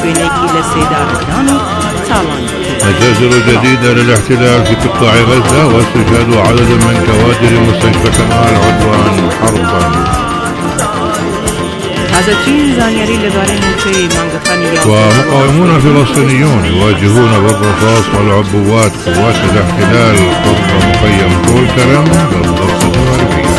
بينيكي للسيدة رداني سالان. مجازر جديدة للاحتلال في قطاع غزة واستشهاد عدد من كوادر مستشفى كمال عدوان حربا. ومقاومون فلسطينيون يواجهون بالرصاص والعبوات قوات الاحتلال قرب مخيم طول كرم بالضفة الغربية.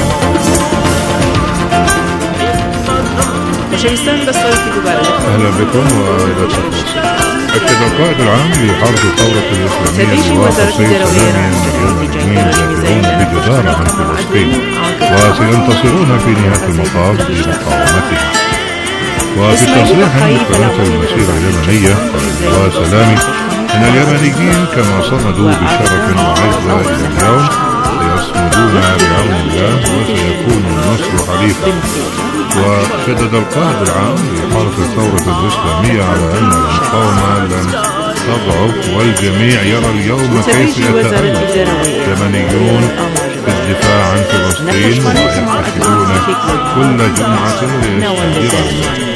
أهلا بكم وإلى التفاصيل. أكد القائد العام لحرب الثورة الإسلامية الموافق سيد سلامي أن المجاهدين يدافعون بجدارة عن فلسطين وسينتصرون في نهاية المطاف بمقاومتها. وفي تصريح بقناة المسيرة اليمنية قال سلامي إن اليمنيين كما صمدوا بشرف وعزة إلى اليوم سيصمدون بعون الله وسيكون النصر حليفا. وشدد القائد العام لحركة الثورة الإسلامية على أن المقاومة لن تضعف والجميع يرى اليوم كيف يتألق اليمنيون في الدفاع عن فلسطين ويحتفلون كل جمعة ليستهدرها.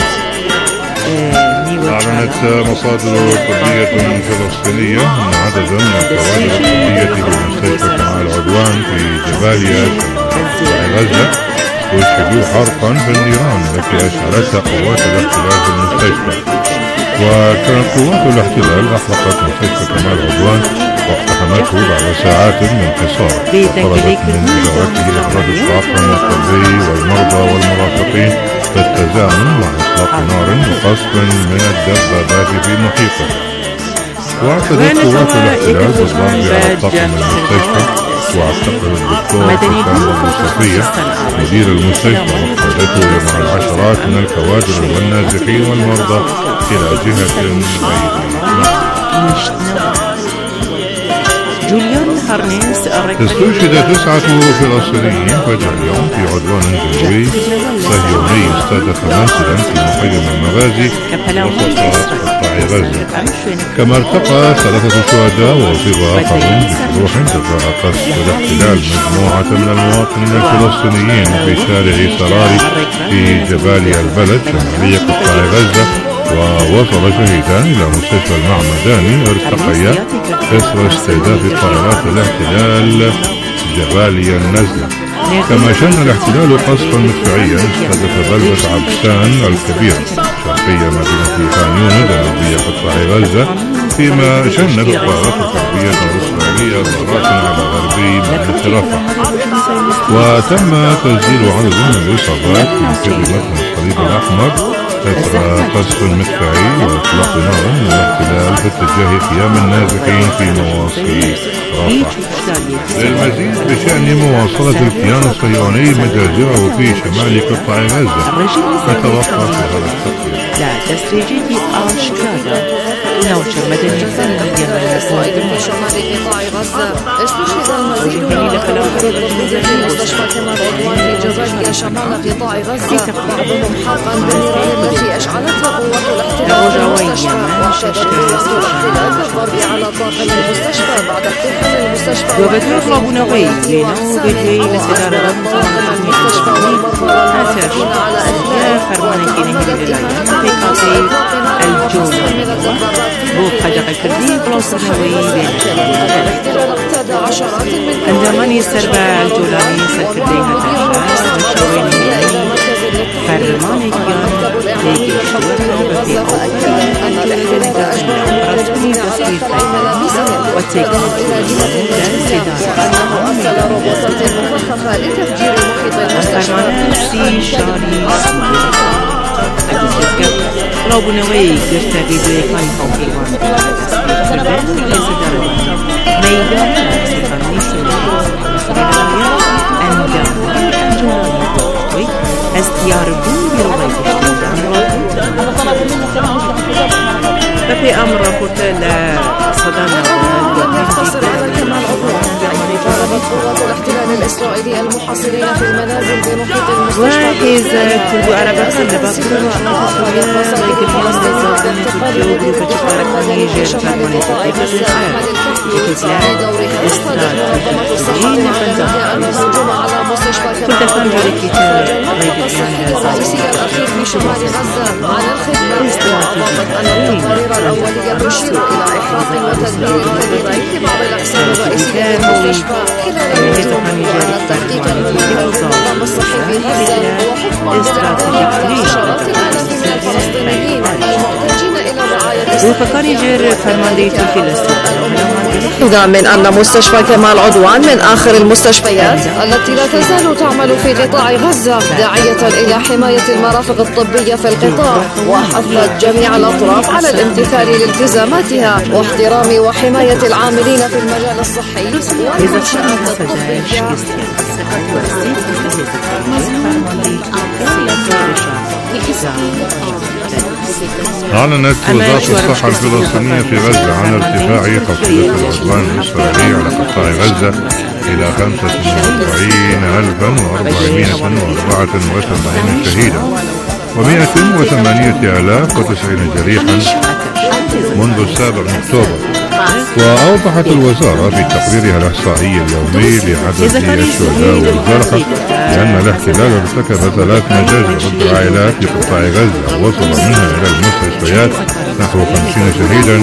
أعلنت مصادر طبية فلسطينية أن عددا من الكوادر الطبية بمستشفى كمال عدوان في جباليا شمال غزة استشهدوا حرقا بالنيران التي أشعلتها قوات الاحتلال في المستشفى. وكانت قوات الاحتلال أحرقت مستشفى كمال عدوان واقتحمته بعد ساعات من حصار، وطلبت من إدارته إخراج الطاقم الطبي والمرضى والمرافقين بالتزامن مع إطلاق نار وقصف من الدبابات في محيطه. واعتدت قوات الاحتلال بالضرب على طاقم المستشفى، واعتقل الدكتور حسام المصطفية مدير المستشفى وقادته مع العشرات من الكوادر والنازحين والمرضى إلى جهة غير. استشهد 9 فلسطينيين فجر اليوم في عدوان جوي صهيوني استهدف منزلا في مخيم المغازي وسط قطاع غزة. كما ارتقى 3 شهداء وأصيب آخرون بجروح جراء قصف الاحتلال مجموعة من المواطنين الفلسطينيين في شارع سراري في جباليا البلد شمالية قطاع غزة. ووصل شهيدان إلى مستشفى المعمداني ارتقيا إثر استهداف طائرات الاحتلال جباليا النزلة. كما شن الاحتلال قصفا مدفعيا استهدف بلدة عبسان الكبيرة شرقية مدينة خان يونس جنوبية قطاع غزة، فيما شنت الطائرات الحربية الإسرائيلية ضربات على غربي مدينة رفح. وتم تسجيل عدد من الإصابات في خدمة الصليب الأحمر إثر قصف مدفعي وإطلاق نار من الاحتلال في اتجاه قيام النازحين في نواصي رفح. للمزيد بشأن مواصلة الكيان الصهيوني مجازره في شمال قطاع غزة نتوقف هذا التقرير. وأيضا في شمال قطاع غزة استشهد المزيد من الكوادر في مستشفى كمال عدوان في جباليا شمال قطاع غزة بعضهم حرقا بالنيران التي أشعلتها قوات الاحتلال في المستشفى. وشدت قوات الاحتلال بالضرب على طاقم المستشفى بعد اقتحام المستشفى المستشفى والمرضى والمرافقين على أثناء عندما يسربع الجولاني سكرديها فرمان كيان ليكي شورنا بفي رابونوي كرتاقي بيكاي خوكيوان سردان ليس داروا ميدان سيطاني سمعي أنجام أنجواني استيار بون يروغي بفي أمر رابورت لصدام كمال عدوان طالبت قوات الاحتلال الإسرائيلي المحاصرين في المنازل بمحيط المستشفى الرئيسي الأخير في شمال غزة عن الخدمة، وأضافت أن التقارير الأولية تشير إلى إحراق وتدمير كبير في بعض الأقسام الرئيسية للمستشفى خلال الهجوم، وأن التحقيق المنظم للنظام الصحي في غزة وحكم بالاعتداء على عشرات الآلاف من الفلسطينيين المحتاجين إلى رعاية من أن مستشفى كمال عدوان من آخر المستشفيات التي لا تزال تعمل في قطاع غزة، داعية إلى حماية المرافق الطبية في القطاع، وحثت جميع الأطراف على الامتثال لالتزاماتها واحترام وحماية العاملين في المجال الصحي والمنشآت الطبية. أعلنت وزارة الصحة الفلسطينية في غزة عن ارتفاع قصيدة العدوان الإسرائيلي على قطاع غزة إلى 45,484 شهيدا و108,090 جريحا منذ 7 أكتوبر. وأوضحت الوزارة في تقريرها الإحصائي اليومي لعدد الشهداء والجرحى بأن الاحتلال ارتكب 3 مجازر ضد العائلات في قطاع غزة، وصل منها إلى المستشفيات نحو 50 شهيدا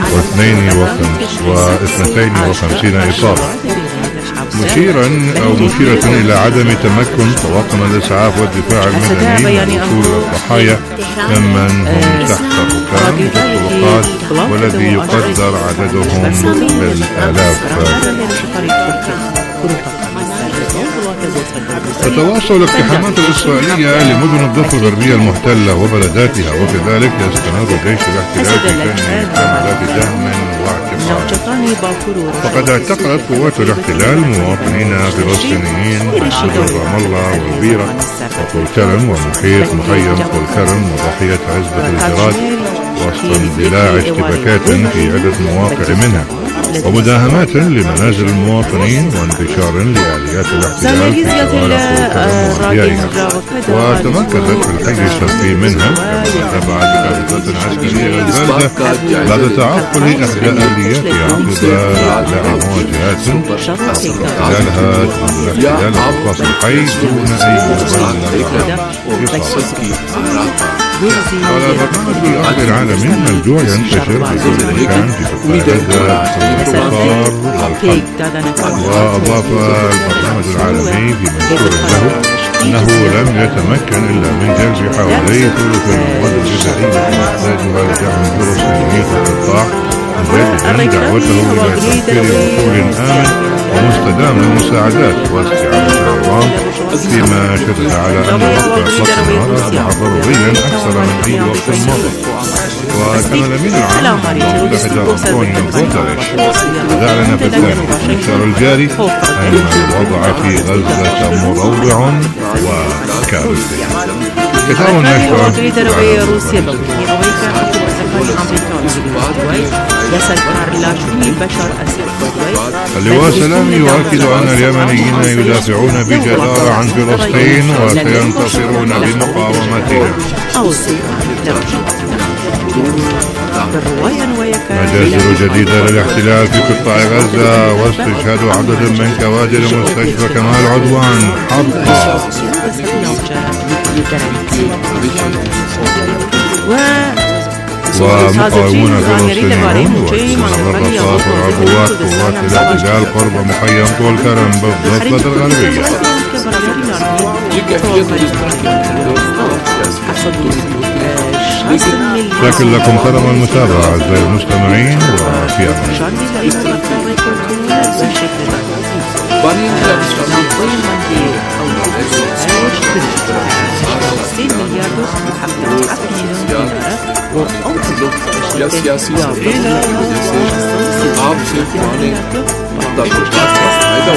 و52 إصابة، مشيرة إلى عدم تمكن طواقم الإسعاف والدفاع المدني من وصول الضحايا ممن هم تحت ركام الطرقات والذي يقدر عددهم بالآلاف. تتواصل الاقتحامات الإسرائيلية لمدن الضفة الغربية المحتلة وبلداتها، وكذلك يستمر جيش الاحتلال في شن حملات دعم واعتقال. فقد اعتقلت قوات الاحتلال مواطنين فلسطينيين من مدن رام الله والبيرة وطول كرم ومحيط مخيم طول كرم وضحية عزبة الجراد، وسط اندلاع اشتباكات في عدة مواقع منها ومداهمات لمنازل المواطنين وانتشار لآليات الاحتلال في شوارع طول كرم وأحيائها. وتمكنت في الحي الشرقي منها تبعت كارثة عسكرية غزالة بعد تعطل إحدى آلياتها عقب إقلاع مواجهات خلالها الاحتلال أوقف الحي دون أي مبرر. قال برنامج الأرض العالمي الجوع ينتشر في كل مكان في قطاع غزة والحرب. وأضاف البرنامج العالمي في منشور له أنه لم يتمكن إلا من جلب حوالي ثلث المواد الغذائية يحتاجها لدعم الفلسطينيين في القطاع، مجددا دعوته إلى توفير وصول آمن ومستدام للمساعدات واستعادة النظام، فيما شدد على أن وقف إطلاق النار أصبح ضروريا أكثر من أي وقت مضى. وكان الأمين العام للأمم المتحدة أنطونيو غوتيريش قد أعلن في الثاني من الشهر الجاري أن الوضع في غزة مروع وكارثي. كتاب النشر اللواء سلامي يؤكد أن اليمنيين يدافعون بجدارة عن فلسطين وسينتصرون بمقاومتها. مجازر جديدة للاحتلال في قطاع غزة واستشهاد عدد من كوادر مستشفى كمال عدوان حرقا. ومقاومون فلسطينيون وتتربص عبوات قوات الاحتلال قرب مخيم طول كرم بالضفة الغربية. لكن لكم كرم المتابعة أعزائي المستمعين، وفي أمان. या सियासी आप से पुराने फायदा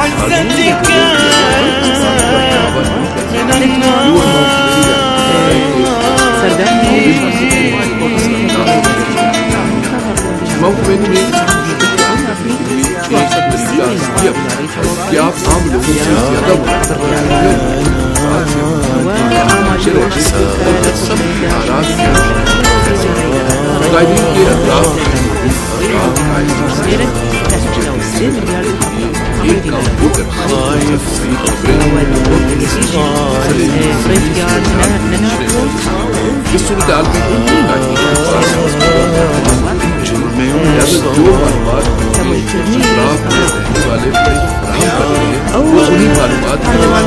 उठाते हैं कि आप आम लोगों से ज्यादा मुजाहिदीन के अतराफ एक काम वो करना इस सूरत-ए-हाल में जो मालूमात अतराफ में रहने वाले फराहम कर रहे हैं वो उन्हीं मालूमात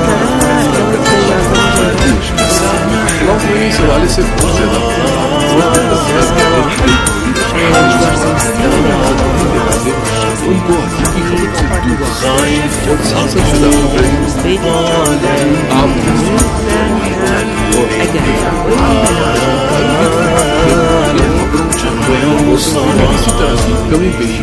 इस हवाले से बहुत ज्यादा उनको हकीकी खबरों से दूर और सांसदशुदा खबरें आप इसी तरह की कमी पेशी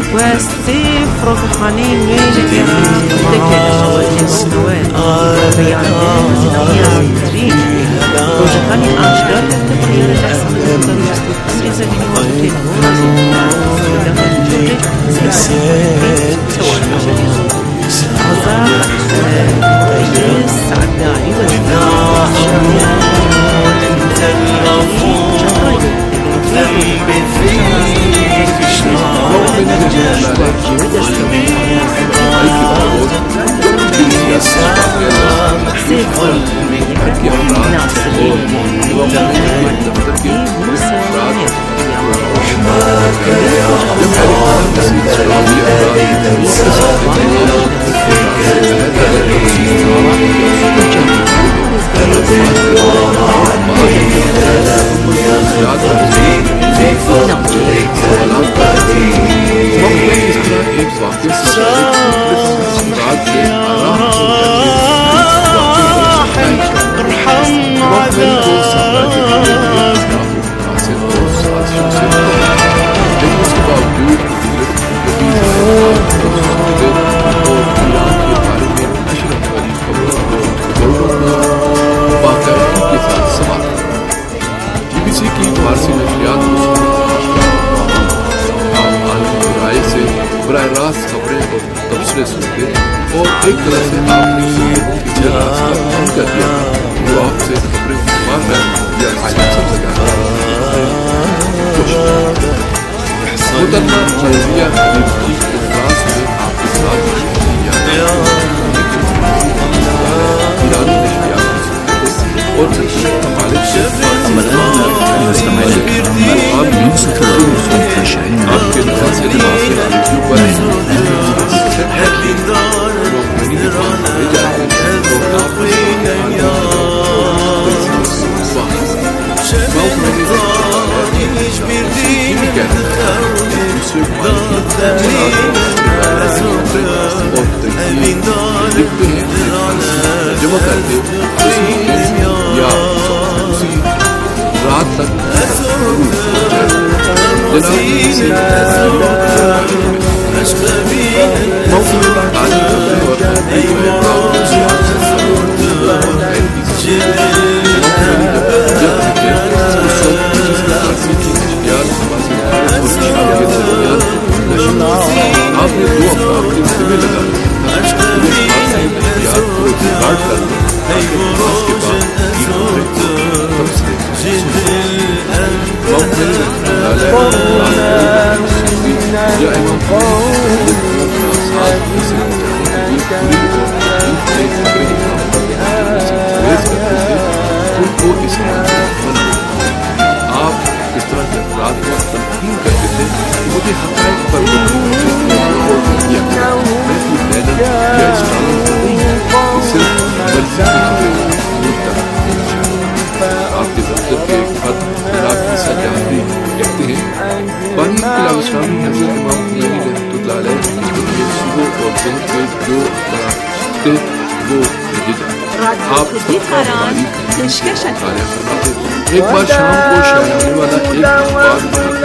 एक बार शाम को शायद आने वाला एक अखबार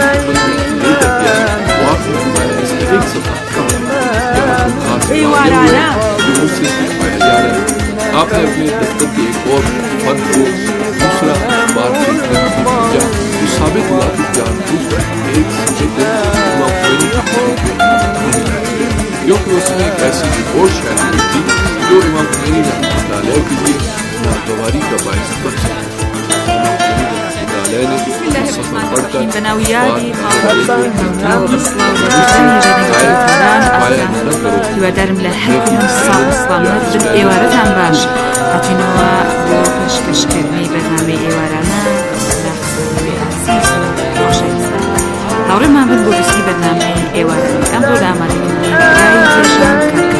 एक सफा आपने अपने दफ्तर के एक और पद को दूसरा अखबार भेजा जो साबित हुआ कि जानबूझकर एक क्योंकि उसने एक ऐसी और शायरी लिखी जो इमाम खुमैनी रहमतुल्लाह के लिए नागवारी का बायस बन सकती بناویادی هیوادارم لە هەرکردن ساڵ سڵامەت بن ئێوارەتان باش هاتینەوە بۆ پێشکەشکردنی بەرنامەی ئێوارانە هاوڕێمان بن بۆ بیستی بەرنامەی ئێوارانە ئەم بۆ ئامادەکردنی کێشان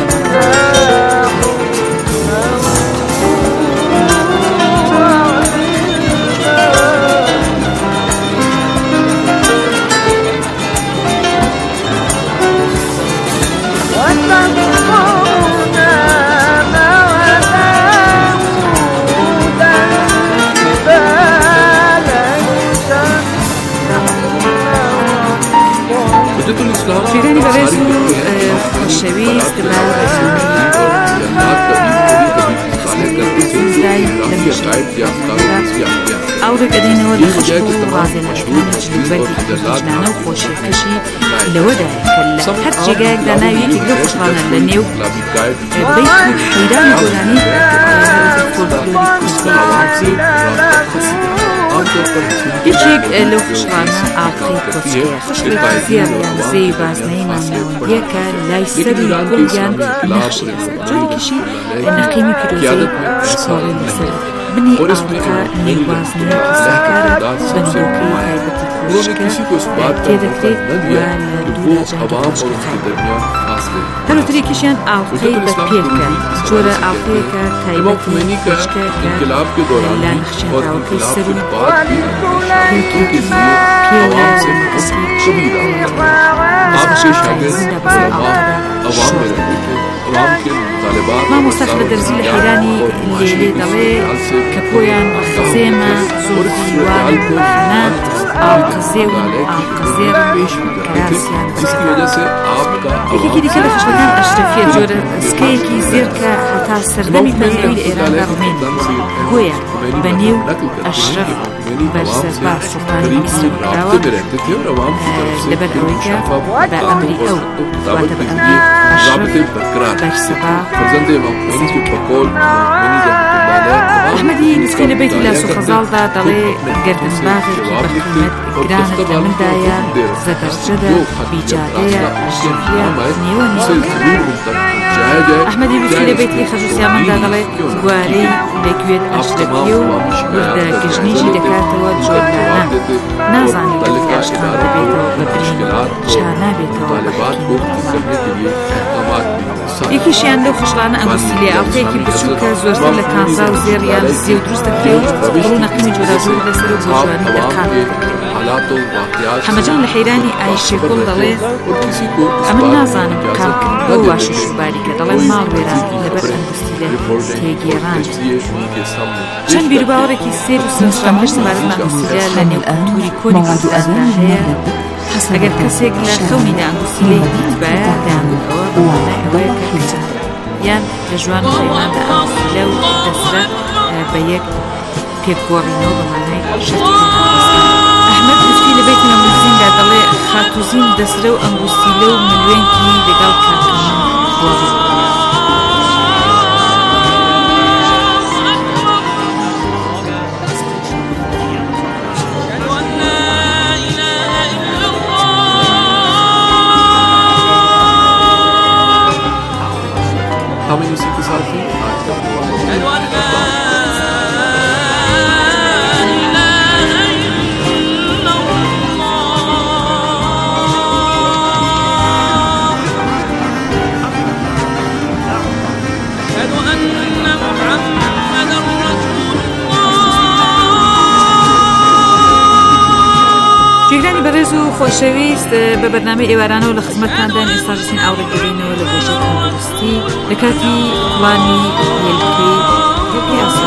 شیرانی بەڕێز و خۆشەویست بە ئەوڕێک ئەدەینەوە لە خشک و ڕازێنەرەکانی جنوبەری کوردستان و خۆشیەکەشی لەوەدایە کە لە هەر جێگایەکدا ناویەکێک لەو خوشحانە لە نێو بەیت و حەیرانی گۆرانی فۆلکلۆری کوردی یەکێک لەو خوشحانە ئاڵقەی کۆچکەیە خشکێکی زیێڕیان زێی بازنەیەمان ناوەندیەکە لای سەری گوڵیان نەخشی لەسەر جۆرێکیشی نەقیمی پیرۆزەی شکۆڵی لەسەر بنی ئاڵقە نێوبازنەیەکی ساکارە بەندۆکەی تایبەتی کوشکە تێدەکرێت و لە دوورە جەنگەکە هەروترێکیشیان ئاڵقەی بەپێکە جۆرە ئاڵقەیەکە تایبەتی کوشکە کە لا نەخشێنراوەکەی سەر و مامۆستا لە دەرزی لە حەیرانی لێلێ دەڵێ کە پۆیان خزێمە زۆر دیوان خەنە ئاڵقەزێون ئاڵقەزێڕن کەراسیان یەکێکی دیکە لە خشتەکان ئەشرەفیە جۆرە سکەیەکی زێر کە هەتا سەردەمی پەرلەوی لە ئێراندا ڕمێن گویا بەنێو ئەشرەف بەرزەربا سوڵتانی میسر کراوە لەبەر ئەوەی کە بە ئەمری ئەو واتە بە ئەمری ئەشرەف بەرزەربا ئەحمەدی نووسکەی لە بەیتی لاس و خەزاڵدا دەڵێ گەردنباغێکی بەقیمەت گرانت لە مندایە زەبەرجەدە بیجادەیە ئەشرەفیە نێوە ئەحمەدی نووسکەی لە بەیتی خەجوسیامەندا دەڵێ گوارەی لەگوێت ئەشرەفیە و وردە گژنیژی دەکاتەوە جۆرلانە نازانی لە یاشتان دەبێتەوە بەبرین چا نابێتەوە یەکیشیان لەو خشلانە ئەنگوستی لێ ئاڵقەیەکی بچووکە زۆرتر لە کانزا و زێڕیان زێ و دروست دەکرێت و ڕوونەقمی جۆراجۆر لەسەر و بۆ جوانی دەرقان حەمەجان لە حەیرانی ئایشێگوڵ دەڵێ ئەمن نازانم کامکرد بۆ واش و شوباریکە دەڵێ ماڵ وێران لەبەر ئەنگوستی لێ تێگێڕان چەند بیرباوەڕێکی سێر و سنجڕەمەش سەبارەت ئەنگوستیلە لە نێو کولتوری کۆنی کوردستاندا هەیە ئەگەر کەسێک لە خەونیدا ئەنگوستی لێی دیتبایە دەیانەوە بەمانای ئەوەیە کە کچە یان لە ژوان خەیماندا ئەنگوستیلە و دەسرە بە یەک پێکگۆڕینەوە بەمانای شەرکی ئەحمەد نووسکی لە بەیتی نەموزیندا دەڵێ خاتوزین دەسرە و ئەنگوستیلە و ملوێنکی لەگەڵ کاکەمان گۆڕی How many seekers are there? جێگرانی بەڕێز و خۆشەویست بە بەرنامەی ئێوارانەوە لە خزمەتتاندان ئێستا دەستین ئاوڕێگەڕینەوە لە بۆژە تەندروستی لە کاتی پڵانی هێلکەی ئاسا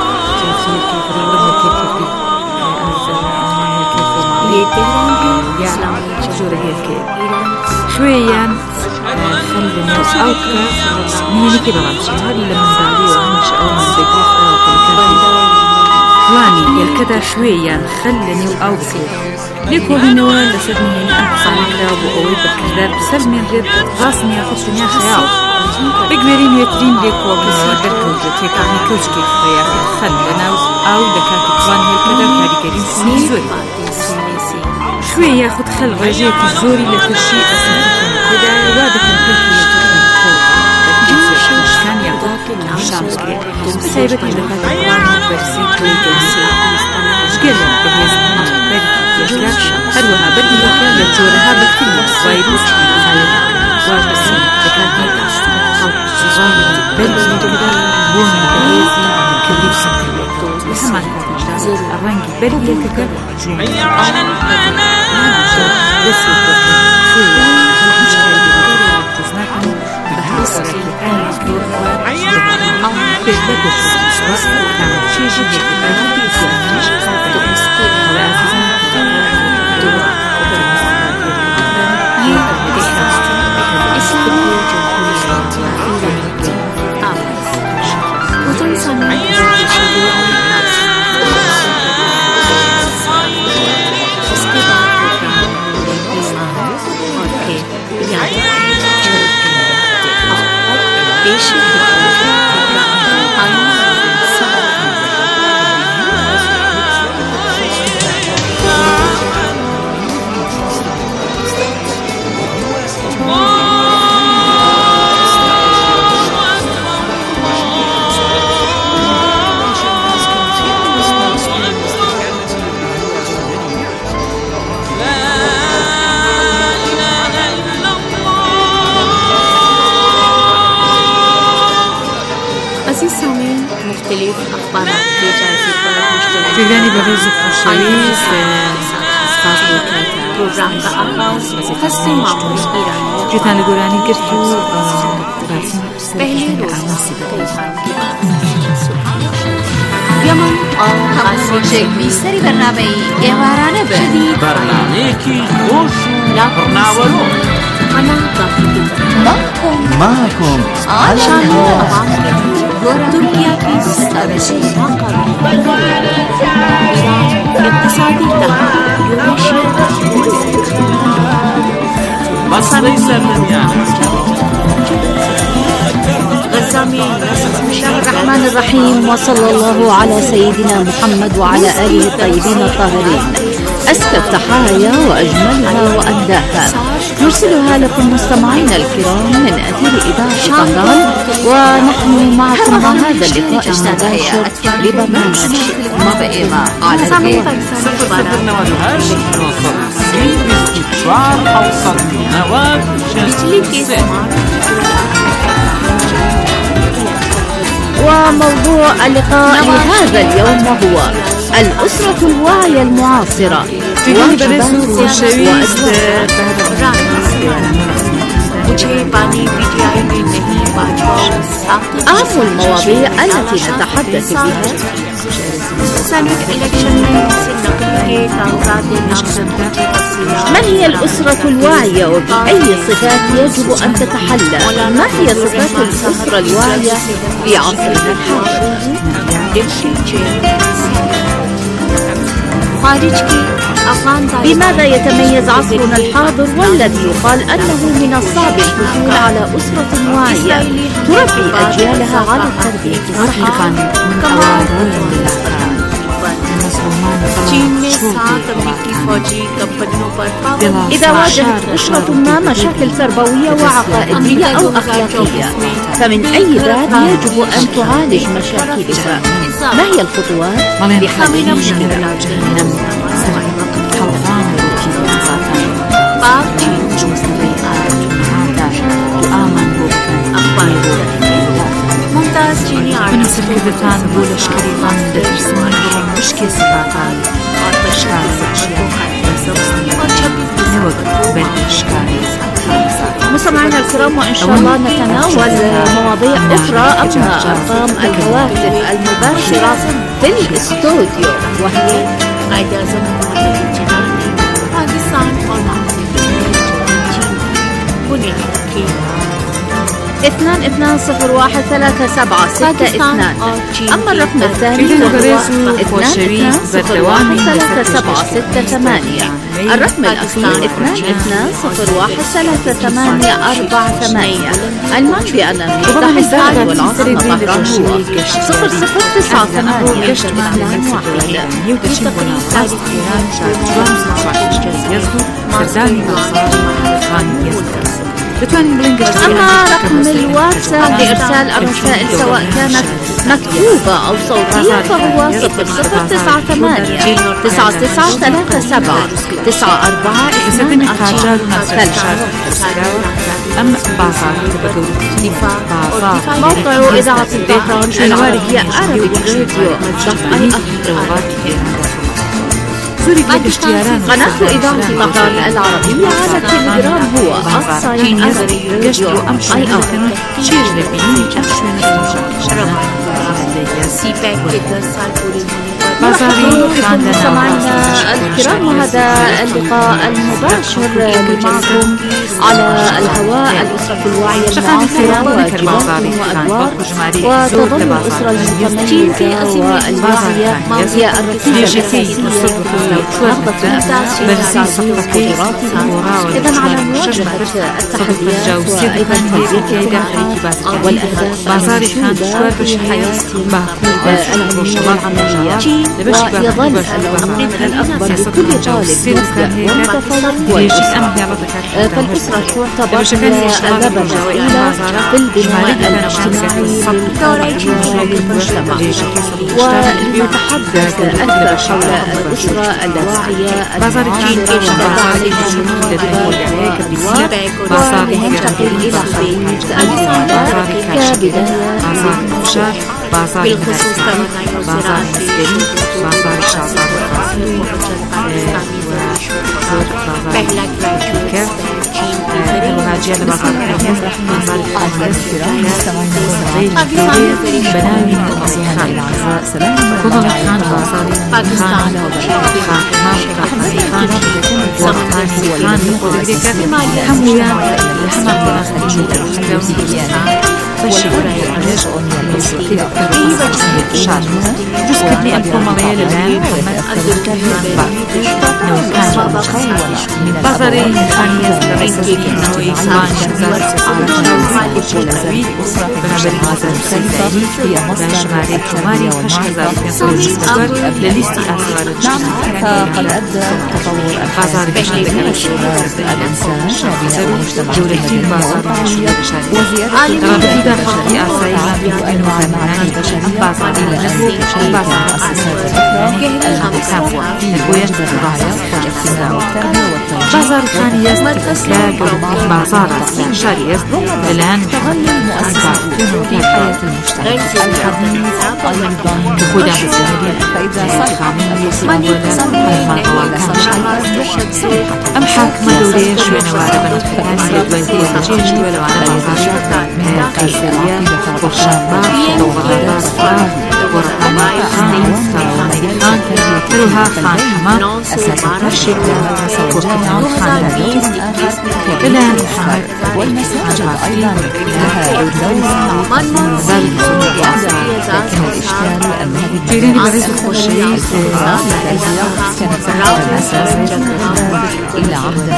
زۆرە هێلکەی خوێیان خەل لە نێوز ئاوکە نینەکەی بەڵام هەر لە منداڵیەوە هەمیشە ئەومان بێگرێتەوە جوانی هێلکەدا شوێیان خەل لە نێو ئاو بکەیت لێ کۆڵینەوە لەسەر نهێنی ئەم قسانەکرا بۆ ئەوەی بەکردار بسەرمێنرێت ڕاستنی یاخود چونیا خەیاڵ بگوێرین وێترین لێکۆڵکەسی دەرکەوتە تێکانی کەوچکێک خەیاخی خەل لە ناو ئاو لە کاتی جوان هێلکەدا کاریگەری سنی زۆر شوێ یاخود خەل ڕێژەیەکی زۆری لە ترشی ئەسنەکەن لەدایە وا دەکەن کەلکی شکان یاخود شام بکرێت بەتایبەتی لە کاتی جوان بەرزی توی گەنسی شگەلە بەهێزمان بەرگی هەروەها بەرگیەکە لە جۆرەها بەکترین ڤایرۆس وابەسی دەکاتی خەڵکی بەرگیەکەدا بۆنی بەهێزی کبریت لە هەمان کاتیشدا ڕەنگی بەرگیەکەکە مختلف أخبارات بجائزة جویانی بەڕێز و خۆشەویست سپاس بۆ پروگرام کا آغاز خسته معمولی ایرانی جوتان لە گۆرانی گرت و پہلی روز یمن خاصی بیشتری برنامه‌ای ئێوارانە بن برنامه‌یەکی خۆش و پڕناوەڕۆ معكم عشان تركيا في استراتيجية اقتصادي بسم الله الرحمن الرحيم وصلى الله على سيدنا محمد وعلى آله الطيبين الطاهرين. أزكى التحايا وأجملها وأنداها نرسلها لكم مستمعينا الكرام من أثير إذاعة طهران، ونحن معكم مع هذا اللقاء المباشر لبرنامج مبئمة على الهواء. وموضوع اللقاء لهذا اليوم وهو الأسرة الواعية المعاصرة أهم المواضيع التي نتحدث بها من هي الأسرة الواعية وبأي صفات يجب أن تتحلى؟ ما هي صفات الأسرة الواعية في عصرنا الحاضر؟ بماذا يتميز عصرنا الحاضر والذي يقال أنه من الصعب الحصول على أسرة واعية تربي أجيالها على التربية الصحيحة؟ إذا واجهت أسرة ما مشاكل تربوية وعقائدية أو أخلاقية فمن أي باب يجب أن تعالج مشاكلها؟ ما هي الخطوات لحل المشكلة؟ مناسب كردتان بۆ لەشکریان دەترسمان بشکێ سپاتان مستمعينا الكرام، وإن شاء الله نتناول مواضيع أخرى. أما أرقام الهواتف المباشرة في الاستوديو وهي 22013762. أما الرقم الثاني فهو 22013768. الرقم الأخير 22013848. علما بأن مفتاح البلد والعاصمة طهران هو 0098 أما رقم الواتساب لإرسال الرسائل سواء كانت مكتوبة أو صوتية فهو 00373978. موقع إذاعة طهران العربية Arabic Radio.ir. قناة إذاعة طهران العربية على التليجرام هو سمعنا الكرام، وهذا اللقاء المباشر معكم على الهواء. الأسرة الواعية المعاصرة واجبات وأدوار وتظل الأسرة المتميزة والواعية هي الركيزة الأساسية لنهضة الناس في تعزيز قدراتهم. إذا على مواجهة التحديات وأيضا تحقيق الطموحات والأهداف المحدودة بحياتهم العملية، ويظل العمل الأكبر لكل طالب مبدأ ومتفوق والأسرة. فالأسرة تعتبر هي اللبنة الأولى في البناء الاجتماعي للفرد والمجتمع. ولنتحدث أكثر حول الأسرة الواعية المعاصرة عليها من واجبات، وننتقل إلى خريطة البناء كبداية بالخصوص بازار السكري، بازار الشعبان وهاجية لبازار الحمص، بازار الحمص، بناوي المصيحان الأعزاء، كوضل خان بازاري خان خان حمويان لحمق داخل بشورة العرش والمسيحية شعر جزء كبني أبقى مغير للعام محمد بازاري خانية الرئيسية نوعي سمان شمزات على شوي بنابل بازار سيدي بشماري كماري خشمزات ينصر جسدور لليستي آثار فقد أدى تطور بازار بشندك الإنسان بناء المجتمع جولتين بازار وزيادة خلق آسايا بأنواع المعاني البشرية بازاري لأنه شركة مؤسسات الأخرى الوجد الرعاية والاجتماع والتربية والتوجيه. بازار ثاني يستكاك بازار شاري الآن تغلي المؤسسات في حياة المجتمع الحديث أيضا دخول عمل فإذا صار أم حاكم دوريش ونوارب الفتحان يدوي الجيش ولو على بازار قيسرية وشابات وغادات فراه ورحماء خان ومي خان روها خان حمام أساس الترشيد وقطعان خان هديث إلى محمد والمساجد أيضا لها دور ذلك لكن الإشكال أن هذه جيرين برزق والشيء كانت على الأساس إلى عبد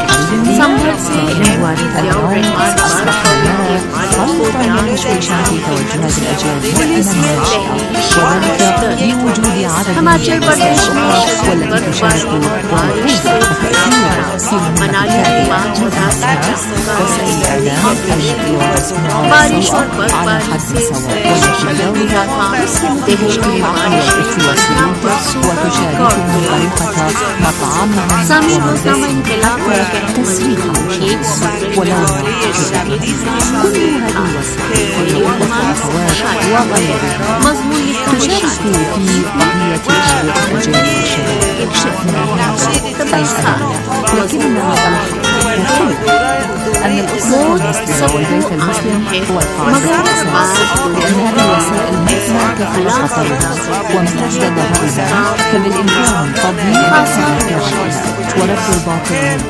أصبح خلطا من التشويشات في توجهات الأجيال والناشئة، وذلك بوجود عدد من الوسائل والتي تشارك وتأثير في المنافعات وسائل الإعلام التي يرسمها الصوت على حد سواء، والتي تشكل عقلية الإثم والسلوك وتشاركهم طريقة مطعمهم تسريحا ولون كل هذه الوسائل والأخوات وغيرها تشارك في قضية الرجال والشباب شأنها الأداء، لكننا الحق أن الأسرة المسلمة والبيت المسلم هو القاعدة الأساس، لأن هذه الوسائل مثل خطرها ومن ازداد هذا فبالإمكان تضمين خسارتها ورد الباطل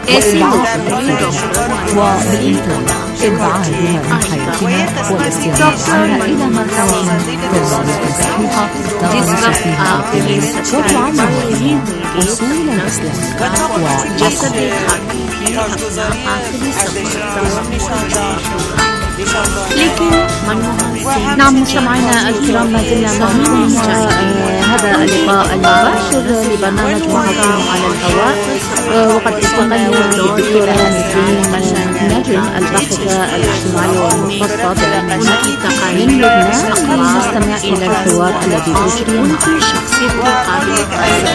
وبالإمكان إبعادها من حياتنا والاستغناء عنها إلى مرحلة تربوية صحيحة تغذى فيها وتعلم وصول الإسلام وجسد نعم مستمعينا الكرام ما زلنا معكم هذا اللقاء المباشر لبرنامج محاضرين على الهواء وقد استقلنا بالدكتورة نسرين نجم الباحثة الاجتماعية والمختصة بالعلوم من لبنان لنستمع إلى الحوار الذي أجري مع شخصية قابلة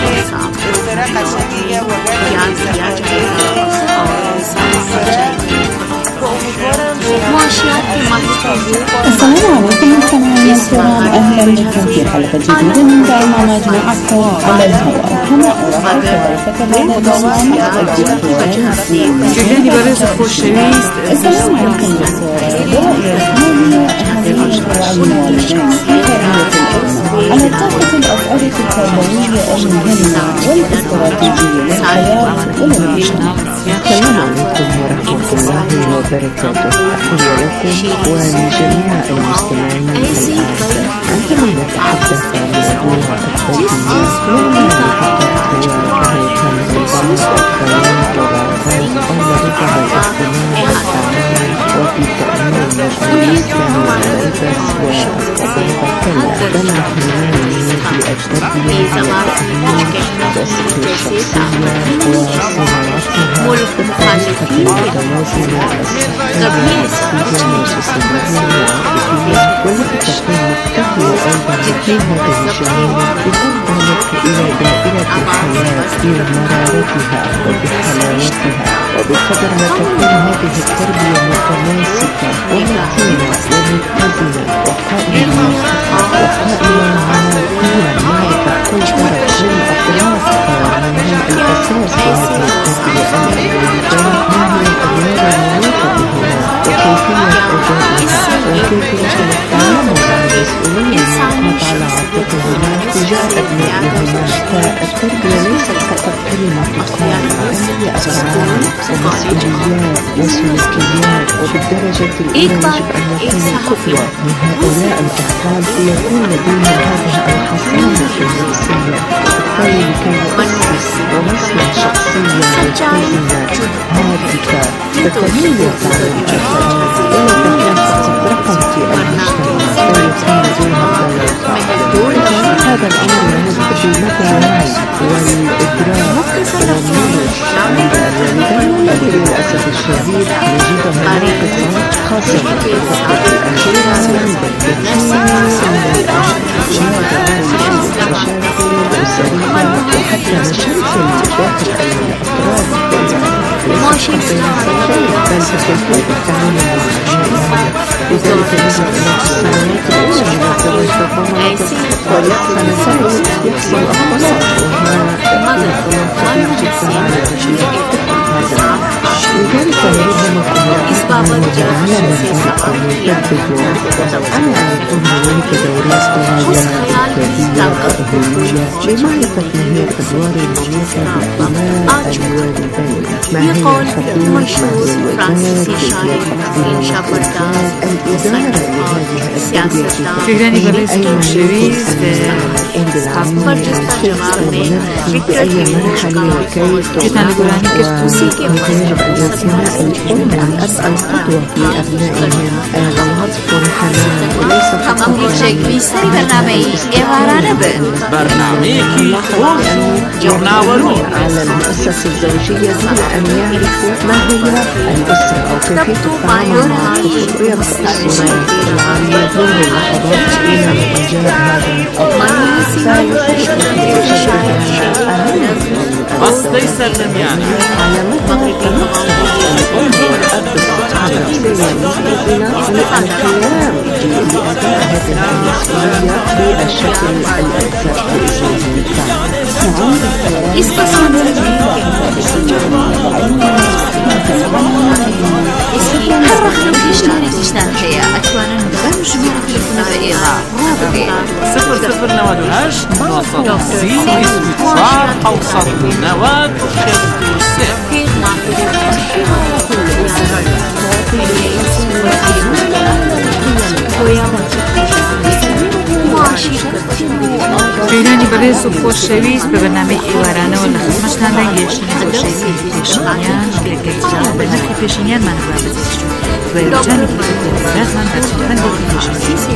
السلام عليكم مستمعينا الكرام، اهلا بكم في حلقه جديده من برنامج معكم على الهواء. هنا ارحب بضيفه هذا البرنامج السلام عليكم دكتوره على طاقة الأفعال التربوية المهمة والاستراتيجية للحياة وللمجتمع. السلام عليكم ورحمة الله وبركاته. تحية لكم ولجميع المستمعين الأعزاء. عندما نتحدث عن موضوع التربية لا نتحدث عن كامل الأمر والكلام والعقائد والرضا والاهتمام والتعاون وفي تأمين الإسلام واللباس والقضاء كلا، بل نحن نعني في التربية والتأهيل وصف الشخصية وصناعتها وتحقيق التوازن والتي تكون مكتفية أيضا في هذه الجانب بتنطلق إلى دائرة الحياة بمرارتها وبحلاوتها. وبقدر ما تكون هذه التربية متماسكة ومتينة ومتزنة وقائمة على معرفة كل طرف من أطراف من الأساس لهذه التربية الأولية ما هي الأدوار المنوطة بها وكيفية أدائها وكيفية التعامل مع المسؤولية المنحط على عاتقهما تجاه أبنائهما. فالتربية ليست فقط كلمة تقال، هي أفعال ومسؤوليات وسلوكيات، وبالدرجة الأولى يجب أن نكون قدوة لهؤلاء الأطفال ليكون لديهم هذه الحصانة النفسية، وبالتالي لكي يؤسس ومصنع شخصية متزنة هادفة تتميز عن الآخرين ولا تكون رقم في المجتمع ويكون لديها الضيافة. هذا الأمر يهدف بمدى الوعي والإدراك والنضج عند الوالدين، الذي للأسف الشديد نجدها ناقصة خاصة في الفترة الأخيرة عند الكثير من المشاكل الأسرية وحتى مشاكل داخل الأفراد بل كيفية التعامل مع لذلك يجب أن السنوات الأولى من الزواج ربما وللسنتين يحصل أخطاء وما يحصل لذلك ربما على الأطفال يبدو على أن يكون هناك دورات استراتيجية إيجابية لمعرفة ما هي الأدوار المنوطة بأبناء الوالدين، ما هي الحقوق، ما هي الواجبات، كيفية تقديم الإدارة لهذه التربية. بأي مرحلة وكيف يجب أن يكون الأم والأب القدوة لأبنائهم والعطف والحنان وليس فقط على المؤسسة الزوجية دون أن يعرفوا ما هي الأسرة أو كيفية التعامل مع الطفل. ويبقى الأسرة العامية منذ اللحظات إلى إنجاب هذا على مدى الأم والأب القيام بأداء هذه المسؤولية بالشكل الأنسب بإذن الله. الإيغار 0098 وصل استفسار أوسط نواة جویلانی بەڕێز و خۆشەویست بە بەرنامەی ئێوارانەوە لە خزمەتتاندا گەیشتنە خۆشەویستی پێشینیان گەرگەرجان بە نرخی پێشینیانمانەوە بەدەستچوو وێرجانێکی بەرازمان بە چەندێکی پێشینی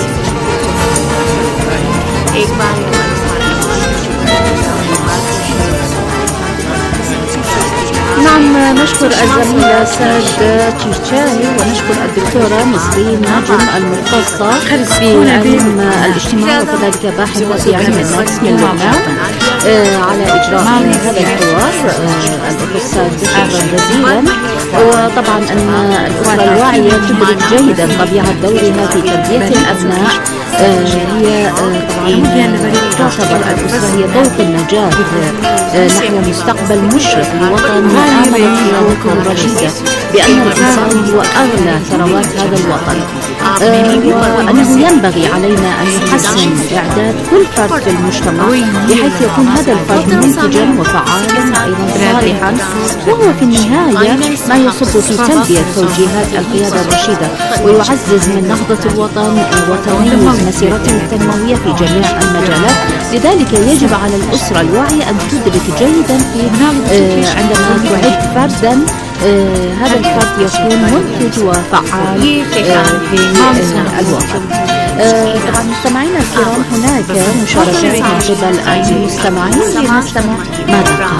نعم، نشكر الزميلة ساد تشيرشاي ونشكر الدكتورة نسرين نجم المختصة في علم الاجتماع وكذلك باحثة في علم النفس من لبنان على إجراء هذا الحوار. الأستاذ شكرا جزيلا. وطبعا أن الأسرة الواعية تدرك جيدا طبيعة دورها في تربية الأبناء. هي طبعا تعتبر الأسرة هي طوق النجاة نحو مستقبل مشرق لوطن آمن قيادته الرشيدة بأن الإنسان هو أغلى ثروات هذا الوطن، وأنه ينبغي علينا أن نحسن إعداد كل فرد في المجتمع بحيث يكون هذا الفرد منتجا وفعالا وأيضا صالحا، وهو في النهاية ما يصب في تلبية توجيهات القيادة الرشيدة ويعزز من نهضة الوطن وتميز مسيرته التنموية في جميع المجالات. لذلك يجب على الأسرة الواعية أن تدرك جيدا في عندما تعد فردا هذا الفرد يكون منتج وفعال في الوطن. طبعا مستمعينا الكرام، هناك مشاركات من قبل المستمعين لنستمع ماذا قال.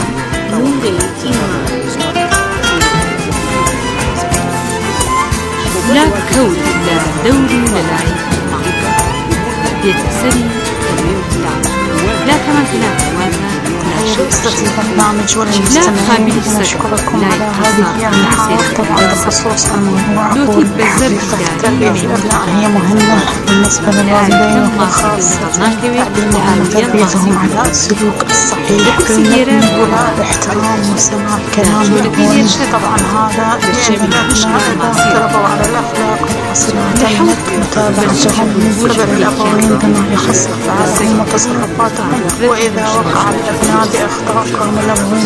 لا كود لا دوري لا لعب يتسري لا كما لا البرنامج والمستمعين نشكركم على هذه المحاور عن خصوص الموضوع الأبناء هي مهمة بالنسبة للوالدين وخاصة تعليمهم وتربيتهم على السلوك الصحيح والاحترام وسماع كلام الأبوين. طبعا هذا الشيء الأبناء إذا تربوا على الأخلاق الحسنة تم متابعتهم من قبل الأبوين بما يخص أفعالهم وتصرفاتهم، وإذا وقع الأبناء بأخطاء قام الأبوين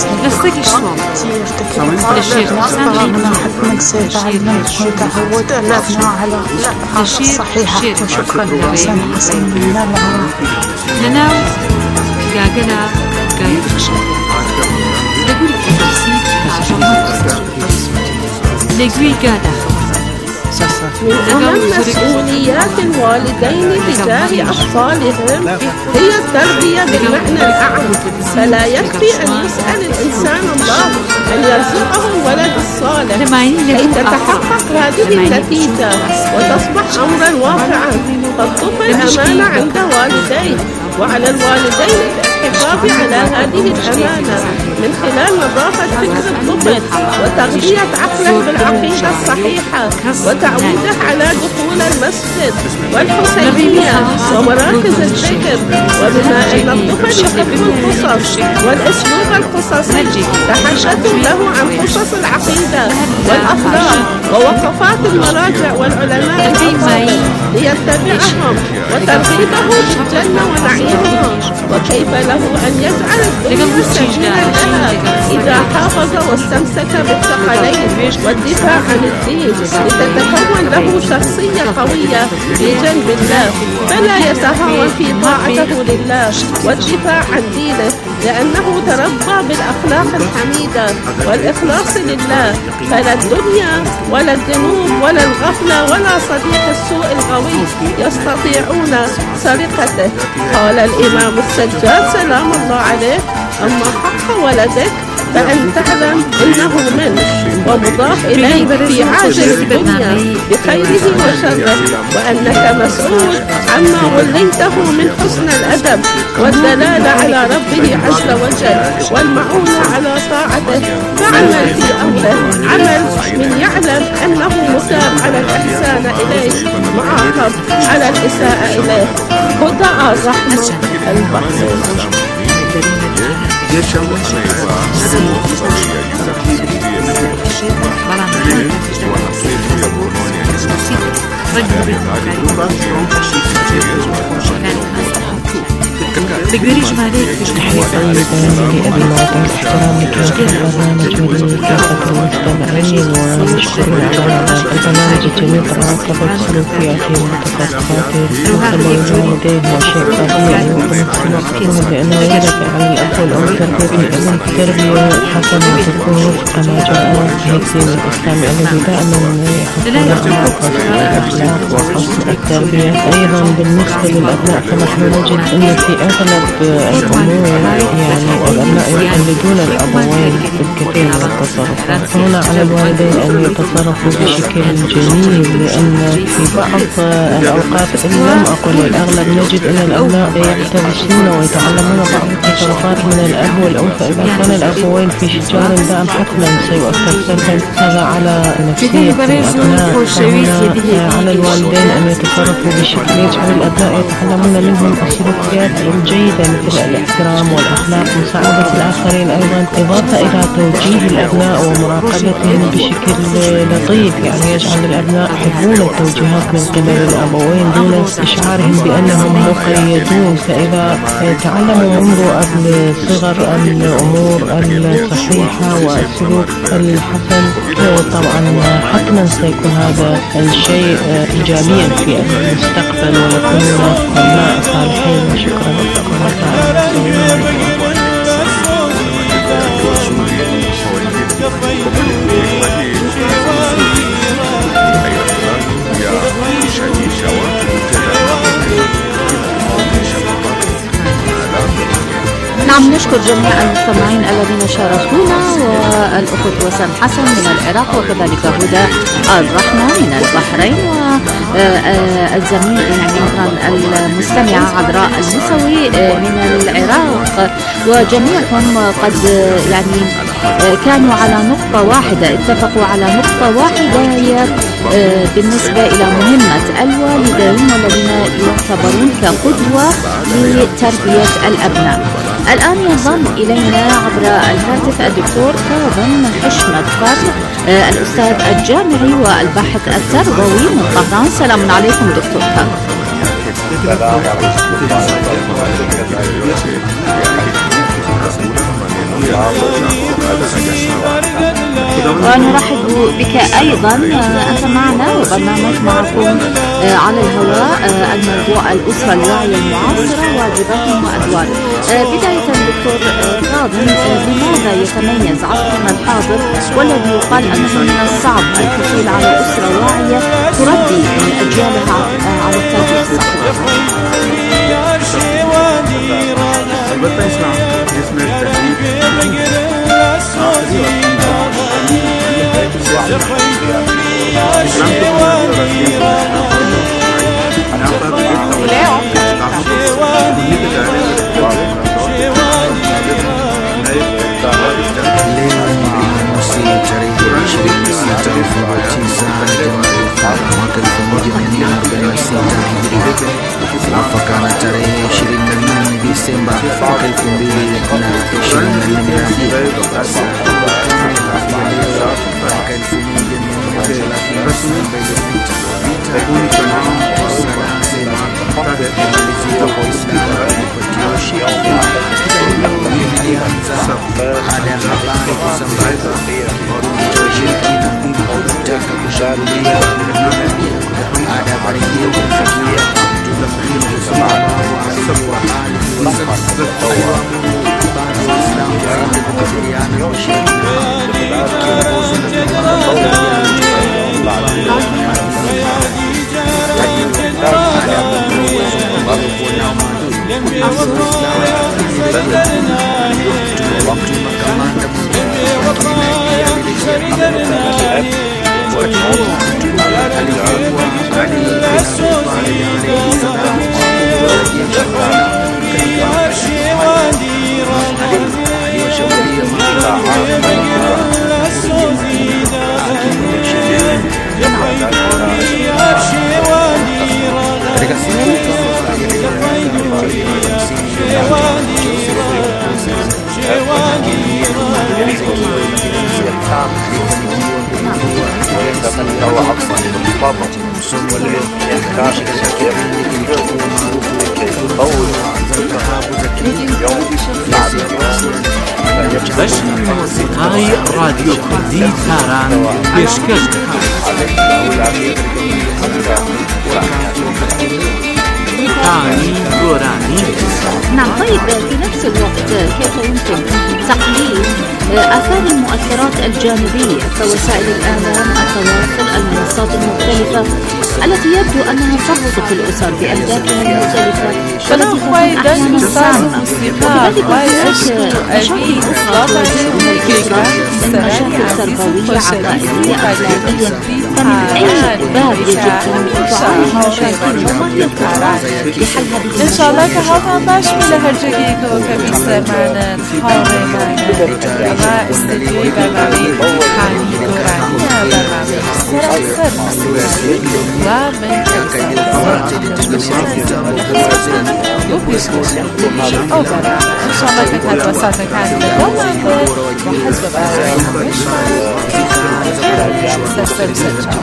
الأبناء حتما سيتعلم ويتعود الأبناء على الأفعال الصحيحة. وشكرا لحسن حسن الله لنا قاقنا قايفش لقول لقوي قادا من أهم مسؤوليات الوالدين تجاه أطفالهم هي التربية بالمعنى الأعم، فلا يكفي أن يسأل الإنسان الله أن يرزقه الولد الصالح كي تتحقق هذه النتيجة وتصبح أمرا واقعا. فالطفل أمانة عند والديه، وعلى الوالدين الحفاظ على هذه الأمانة من خلال نظافة فكر الطفل وتغذية عقله بالعقيدة الصحيحة وتعويده على دخول المسجد والحسينية ومراكز الذكر. وبما أن الطفل يحب القصص والأسلوب القصصي تحدثوا له عن قصص العقيدة والأخلاق ووقفات المراجع والعلماء الأفاضل ليتبعهم وترغيبه بالجنة ونعيمها، وكيف له أن يجعل الدنيا سبيلا لها إذا حافظ واستمسك بالثقلين والدفاع عن الدين لتتكون له شخصية قوية في جنب الله، فلا يتهاون في طاعته لله والدفاع عن دينه لأنه تربى بالأخلاق الحميدة والإخلاص لله. فلا الدنيا ولا الذنوب ولا الغفلة ولا صديق السوء الغوي يستطيعون سرقته. قال الإمام السجاد سلام الله عليه: أما حق ولدك فأن تعلم إنه منك ومضاف إليك في عاجل الدنيا بخيره وشره، وأنك مسؤول عما وليته من حسن الأدب والدلالة على ربه عز وجل والمعونة على طاعته. فعمل في أمره عمل من يعلم أنه مثاب على الإحسان إليه معاقب على الإساءة إليه. هدى الرحمة البحر تقدريش معليك تحية طيبة لأبي موضوع الاحترام لكافة البرنامج ولكافة المستمعين ونشكر على البرنامج الجميل مراقبة سلوكياتي وتصرفاتي وخلي الوالدين هو شيء طبيعي ونحن بأنه يجب على الأب والأم تربية الابن تربية حسنة تكون كما جاء في الدين الإسلامي الذي دائما يحث على الأخلاق وحسن التربية. أيضا بالنسبة للأبناء فنحن نجد أن في أغلب الأمور يعني الأبناء يقلدون الأبوين بالكثير من التصرفات، فهنا على الوالدين أن يتصرفوا بشكل جميل، لأن في بعض الأوقات إن لم أقل الأغلب نجد أن الأبناء يقتبسون ويتعلمون بعض التصرفات من الأب والأم، فإذا كان الأبوين في شجار دائم حتما سيؤثر سلبا هذا على نفسية الأبناء. فهنا على الوالدين أن يتصرفوا بشكل يجعل الأبناء يتعلمون منهم السلوكيات الجيدة مثل الاحترام والأخلاق، مساعدة الآخرين، أيضا إضافة إلى توجيه الأبناء ومراقبتهم بشكل لطيف، يعني يجعل الأبناء يحبون التوجيهات من قبل الأبوين دون إشعارهم بأنهم مقيدون. فإذا تعلموا منذ الصغر الأمور الصحيحة والسلوك الحسن طبعا حتما سيكون هذا الشيء إيجابيا في المستقبل ويكونون أبناء صالحين. شكرا لكم. نعم، نشكر جميع المستمعين الذين شاركونا، والأخت وسام حسن من العراق، وكذلك هدى الرحمة من البحرين، والزميل يعني المستمعة عذراء الموسوي من العراق، وجميعهم قد يعني كانوا على نقطة واحدة، اتفقوا على نقطة واحدة هي بالنسبة إلى مهمة الوالدين والذين يعتبرون كقدوة لتربية الأبناء. الآن ينضم إلينا عبر الهاتف الدكتور كاظم حشمت قرن، الأستاذ الجامعي والباحث التربوي من طهران. سلام عليكم دكتور كاظم. ونرحب بك أيضا، أنت معنا وبرنامج معكم على الهواء، الموضوع الأسرة الواعية المعاصرة، واجباتهم وأدوارهم. بداية دكتور كاظم، لماذا يتميز عصرنا الحاضر والذي يقال أنه من الصعب الحصول على أسرة واعية تربي أجيالها على التربية الصحيحة؟ Mwafaka tarehe 28 Disemba mwaka 他们都要好，你们爸爸。 بەشی مۆسیقای رادیۆ کوردی تاران پێشکەش نعم طيب في نفس الوقت كيف يمكن تقليل آثار المؤثرات الجانبية كوسائل الإعلام التواصل المنصات المختلفة التي يبدو أنها تربط الأسر بأهدافها المختلفة والتي تكون أحيانا سامة وبذلك هناك مشاكل أخرى تواجه الأسرة من مشاكل تربوية عقائدية أخلاقية فمن أي باب يجب أن تعالج مشاكل وما لحل هذه إن شاء الله كهذا باش بلا هرجگی که بیسترمانن حارمان و استدیوی برنامه خانی دورانی برنامه سراسر موسیقی و من و پیشکش او برنامه إن شاء الله که وسط کردن دولنده و حزب برنامه سرسر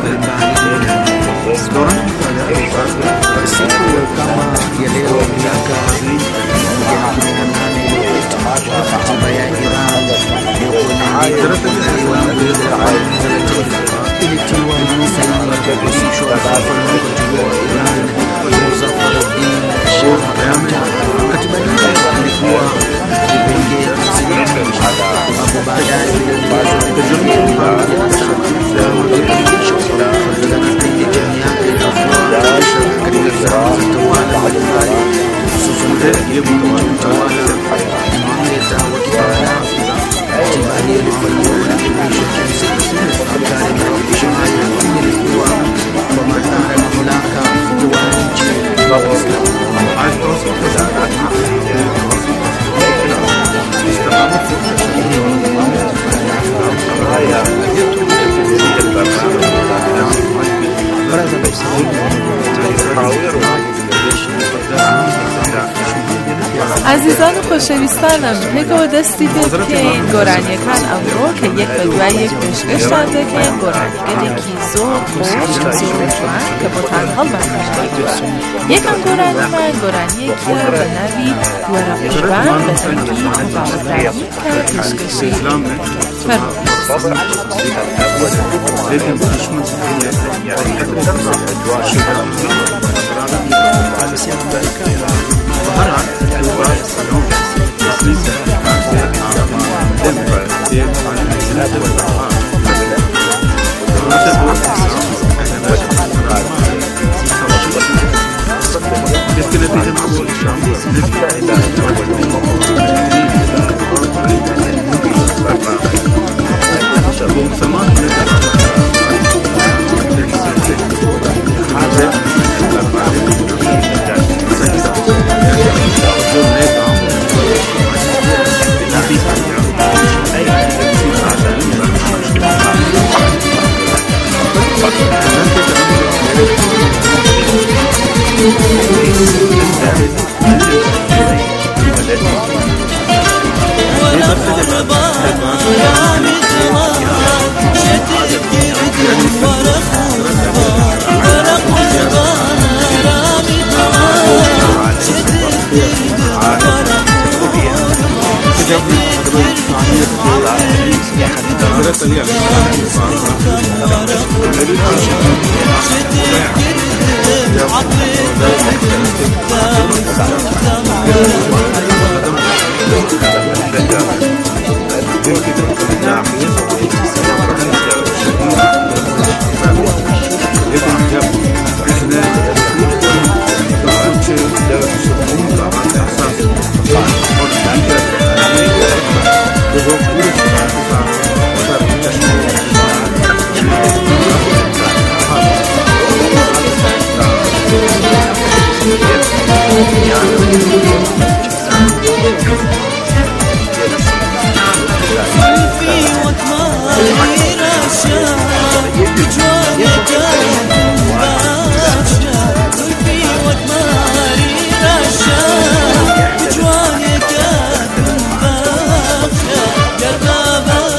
عزیزان خوشویستانم نگاه دستی بکن گۆرانیەکان ئەمڕۆ کە یەک بە دوای یەک پێشکەشتان دەکەین گۆرانیگەلێکی زۆر خۆش زۆر جوان کە بۆتان هەڵمانگەشتین یەکەم گۆرانیمان گۆرانیەکە بە ناوی وەرە قوربان بە دەنگی باوەڕداری کە پێشکەشی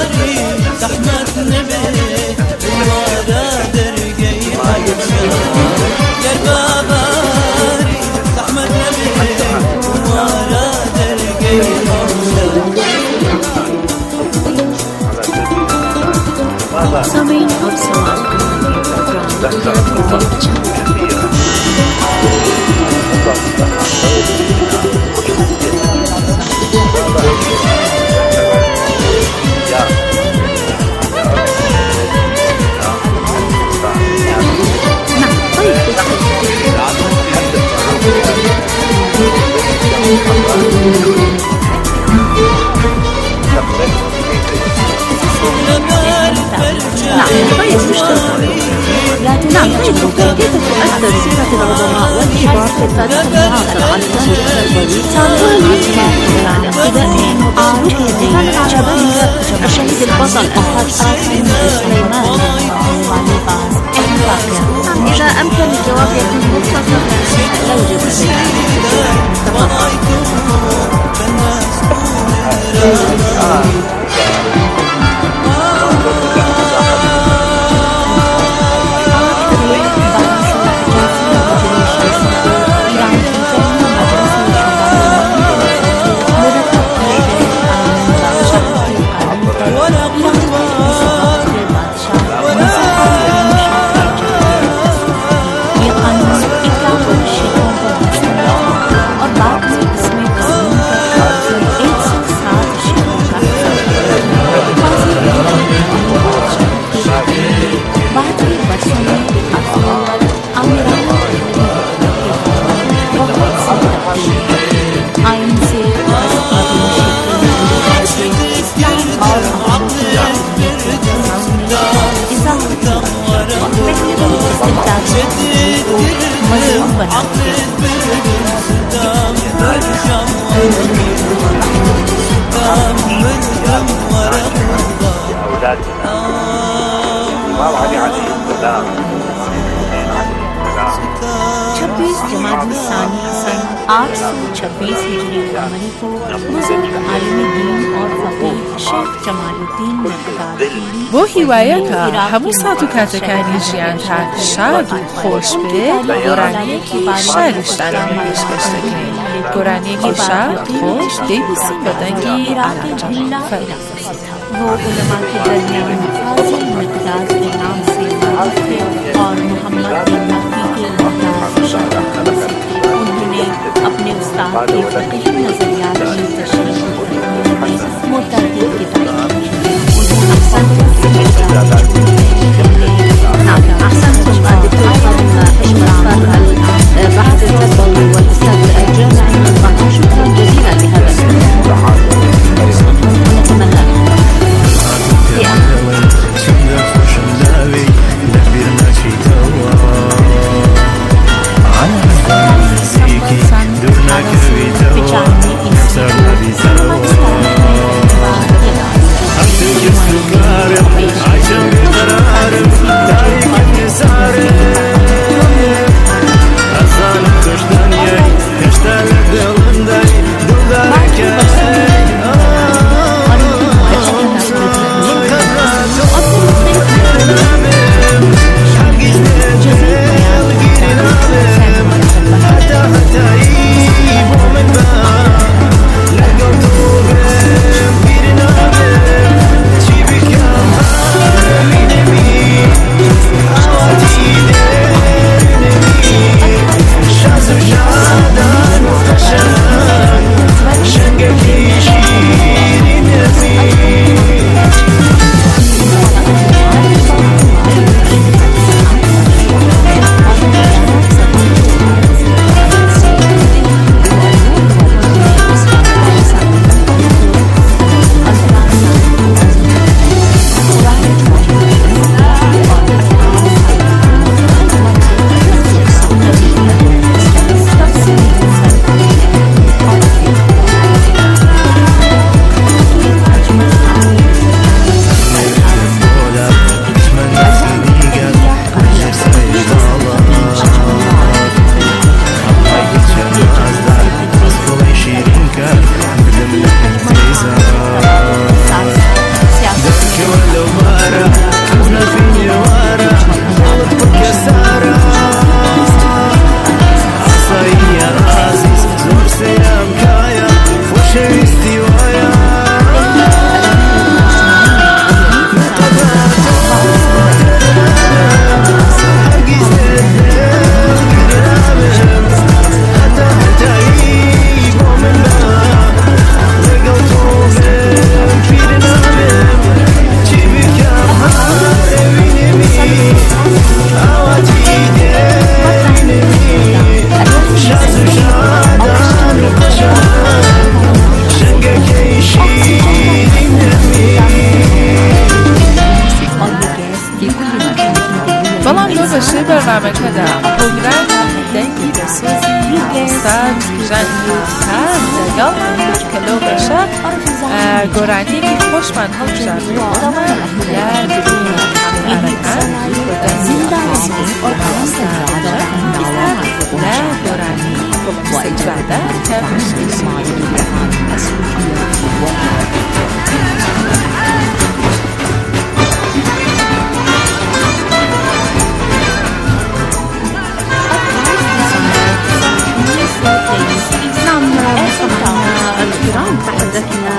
زحمة نبي ولا درجي سامعین अब सवाल نعم كيف تؤثر صفة العظماء والكبار في التاريخ المعاصر على التاريخ التربوي؟ الشهيد البطل أحد سليمان. إذا أمكن الجواب يكون مختصر لا يوجد بۆ هیوایەکە هەموو سات و کاتەکانی ژیان تا شاد و خۆش بێت گۆرانیەکی شاریشتانە پێشکەش دەکەین. گۆرانیەکی شاد خۆش دەیبوسین بە دەنگی ئاراجەمە वो उलमा के दरमियान फाजिल मिक़दार के नाम से मारूफ थे और मोहम्मद बिन नबी के मुताबिक उन्होंने अपने उस्ताद के फ़क़ीह नज़रियात की तशरीह करने में मुतअद्दिद किताबें लिखी। أحسنتم الدكتور البحث التربوي والأستاذ الجامعي من القاهرة. شكرا جزيلا لهذا خمس كيجان خمس يلا كلو بشر گۆرانی که خۆشمان هەڵبژار یا لا گۆرانی واجبادا الكرام تحدثنا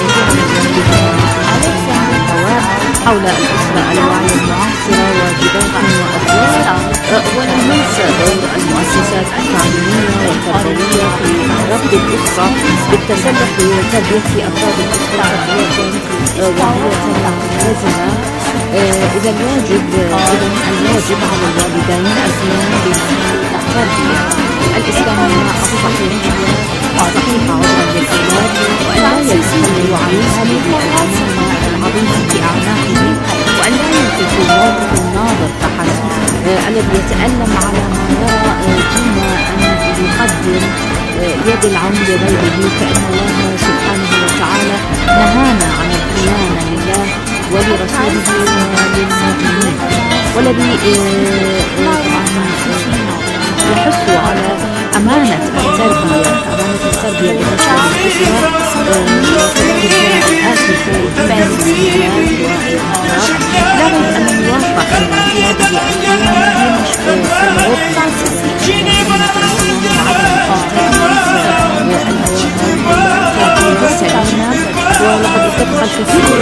حول الأسرة الوعي المعاصرة واجباتها وأدوارها ولا ننسى دور المؤسسات التعليمية والتربوية في ربط الأسرة بالتسلح بتربية أفراد الأسرة لازمة. إذا الواجب على الوالدين القيام بالتربية الإسلامية الصحيحة عبر الأولاد وأن لا يتخلوا عنها للأمانة العظيمة في أعناقهم وأن لا يتركوا موقف الناظر فحسب الذي يتألم على ما يرى دون أن يقدم يد العون لغيره، فإن الله سبحانه وتعالى نهانا عن الخيانة لله ولرسوله وللمؤمنين، والذي يحث على أمانة التربية بالنسبة للأسرة آسفة لا ريب أن الواقع في هذه الأيام ولقد اتفق الكثير من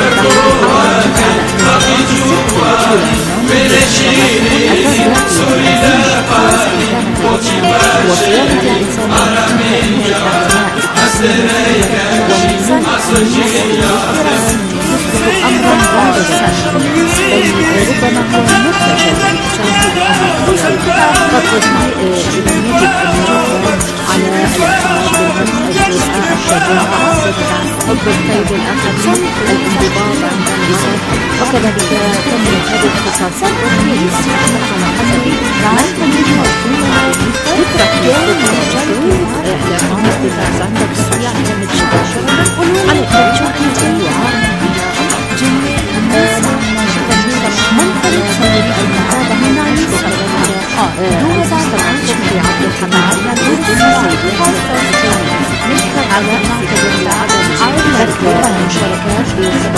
وصيانة الإنسان أمرا واجبا ربما هو مفرد قد تسمع إذا يجب أن نركز على الاعتماد بالرفق الشجاعة الصدق حب الخير الآخرين الانضباط عند الناس وكذلك تنمية هذه الخصائص وتنمية الاستقامة على حسب يطرح الإعلامات بالناس عندك الصياح من الشباب على التوجه الدعاء جميع الناس منطلق صدر المعارضة من دون طبعا شكري عبد الحماد نشكر على تدل عدم أكبر المشاركات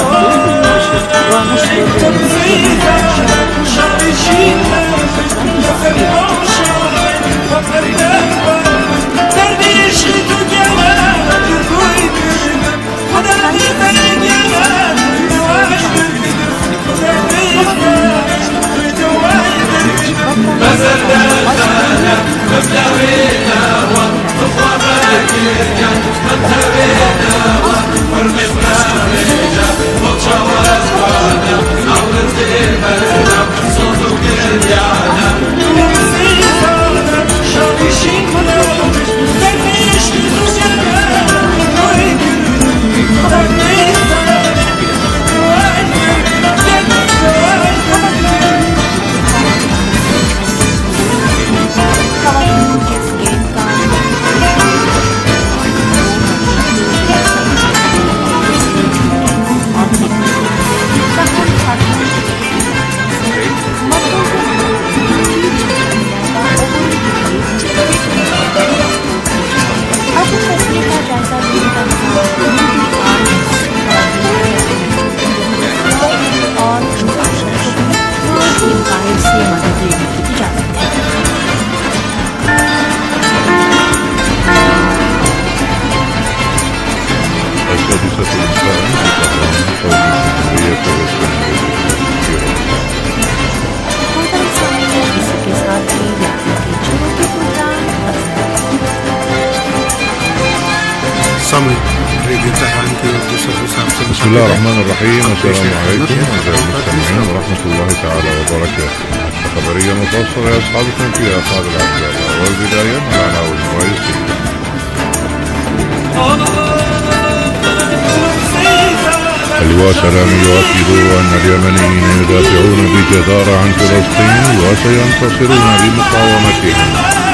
بسم الله الرحمن الرحيم، والسلام عليكم أعزائي المستمعين ورحمة الله تعالى وبركاته. خبرية مفصلة يسعدكم فيها خالد عبد الله، والبداية مع عناوين الرئيسية. اللواء سلامي يؤكد أن اليمنيين يدافعون بجدارة عن فلسطين وسينتصرون لمقاومتهم.